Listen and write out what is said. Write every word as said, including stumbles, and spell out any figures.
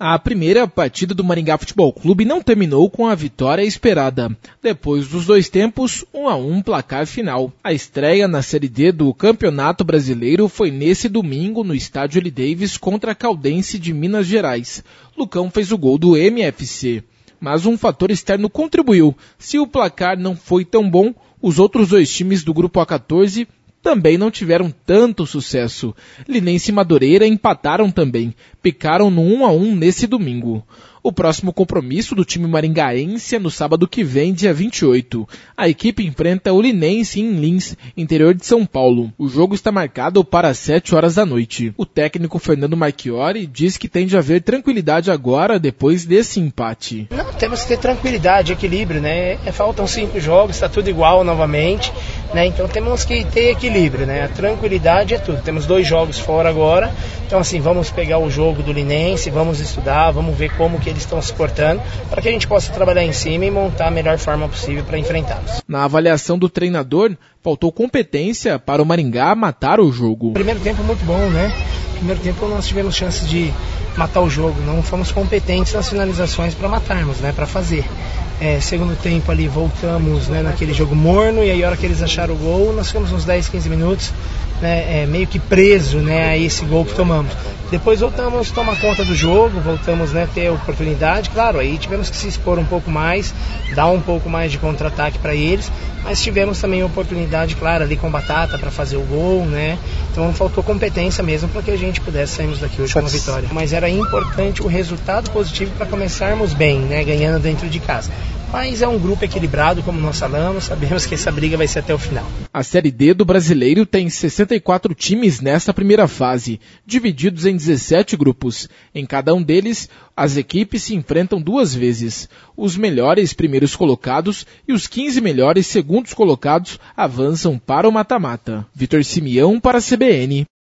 A primeira partida do Maringá Futebol Clube não terminou com a vitória esperada. Depois dos dois tempos, um a um placar final. A estreia na Série D do Campeonato Brasileiro foi nesse domingo no estádio L. Davis contra a Caldense de Minas Gerais. Lucão fez o gol do M F C. Mas um fator externo contribuiu. Se o placar não foi tão bom, os outros dois times do Grupo A quatorze também não tiveram tanto sucesso. Linense e Madureira empataram também, picaram no um a um nesse domingo. O próximo compromisso do time maringaense é no sábado que vem, dia vinte e oito. A equipe enfrenta o Linense em Lins, interior de São Paulo. O jogo está marcado para as sete horas da noite. O técnico Fernando Marchiori diz que tende a haver tranquilidade agora depois desse empate. Não, temos que ter tranquilidade, equilíbrio, né? Faltam cinco jogos, está tudo igual novamente, né? Então temos que ter equilíbrio, né? A tranquilidade é tudo. Temos dois jogos fora agora, então assim, vamos pegar o jogo do Linense, vamos estudar, vamos ver como que eles estão se portando, para que a gente possa trabalhar em cima e montar a melhor forma possível para enfrentá-los. Na avaliação do treinador, faltou competência para o Maringá matar o jogo. Primeiro tempo muito bom, né? Primeiro tempo nós tivemos chances de matar o jogo, não fomos competentes nas finalizações para matarmos, né? Para fazer. É, segundo tempo ali voltamos, né, naquele jogo morno, e aí a hora que eles acharam o gol, nós ficamos uns dez, quinze minutos, né, é, meio que preso, né, a esse gol que tomamos. Depois voltamos a tomar conta do jogo, voltamos, né, ter oportunidade, claro, aí tivemos que se expor um pouco mais, dar um pouco mais de contra-ataque para eles, mas tivemos também a oportunidade, claro, ali com Batata para fazer o gol, né, então faltou competência mesmo para que a gente pudesse sairmos daqui hoje com uma vitória. Mas era importante o resultado positivo para começarmos bem, né, ganhando dentro de casa. Mas é um grupo equilibrado, como nós falamos, sabemos que essa briga vai ser até o final. A Série D do Brasileiro tem sessenta e quatro times nesta primeira fase, divididos em dezessete grupos. Em cada um deles, as equipes se enfrentam duas vezes. Os melhores primeiros colocados e os quinze melhores segundos colocados avançam para o mata-mata. Vitor Simeão para a C B N.